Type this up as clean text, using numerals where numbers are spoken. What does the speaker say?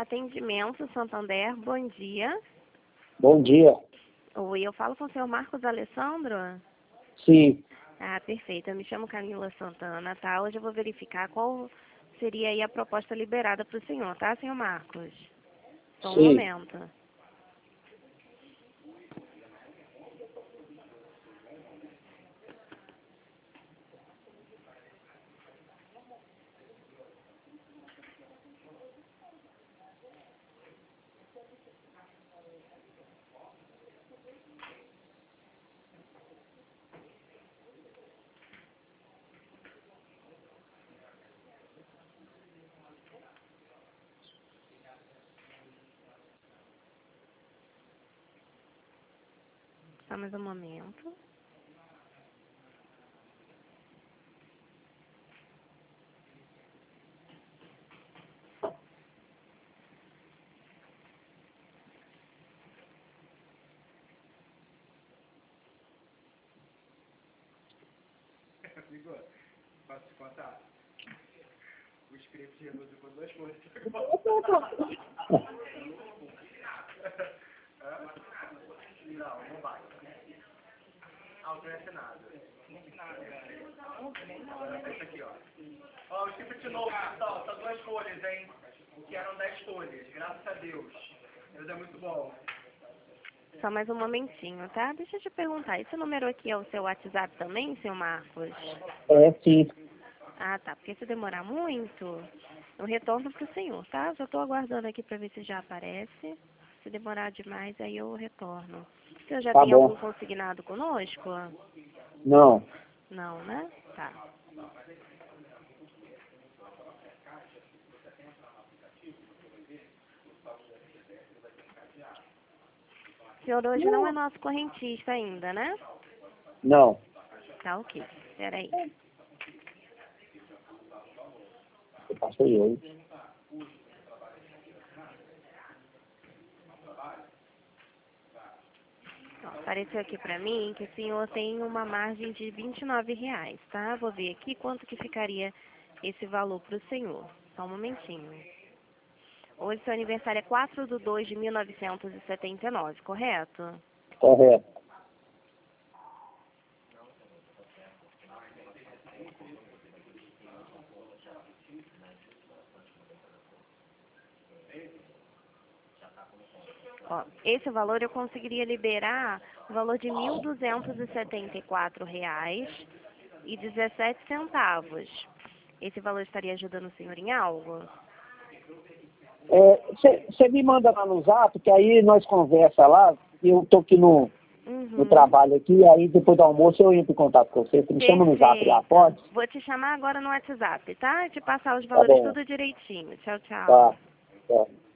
Atendimento Santander, bom dia. Bom dia. Oi, eu falo com o senhor Marcos Alessandro? Sim, Ah, perfeito. Eu me chamo Camila Santana, tá? Hoje eu vou verificar qual seria aí a proposta liberada para o senhor, tá, senhor Marcos? Só um sim. momento. Só mais um momento. Amigo, posso te contar? O script reduziu por 2 folhas. Não vai. Auto-assinado. Esse aqui, ó. Ó, o script novo, pessoal, tá 2 folhas, hein? O que eram 10 folhas, graças a Deus. Deus é muito bom. Só mais um momentinho, tá? Deixa eu te perguntar, esse número aqui é o seu WhatsApp também, senhor Marcos? É, sim. Ah, tá. Porque se demorar muito, eu retorno para o senhor, tá? Já estou aguardando aqui para ver se já aparece. Se demorar demais, aí eu retorno. O senhor já Tá tem algum bom. consignado conosco? Não. Não, né? Tá. O senhor hoje não é nosso correntista ainda, né? Não. Tá, ok. Peraí. Eu passei hoje. Ó, apareceu aqui para mim que o senhor tem uma margem de R$ 29, tá? Vou ver aqui quanto que ficaria esse valor para o senhor. Só um momentinho. Hoje seu aniversário é 4/2 de 1979, correto? Correto. Ó, esse valor eu conseguiria liberar o valor de R$ 1.274,17. Esse valor estaria ajudando o senhor em algo? Você me manda lá no Zap, que aí nós conversa lá. Eu tô aqui no Uhum. trabalho aqui, aí depois do almoço eu entro em contato com você. Você me chama no Zap lá, Perfeito. pode? Vou te chamar agora no WhatsApp, tá? Te passar os Tá valores bom. tudo direitinho. Tchau, tchau. Tá. Tá.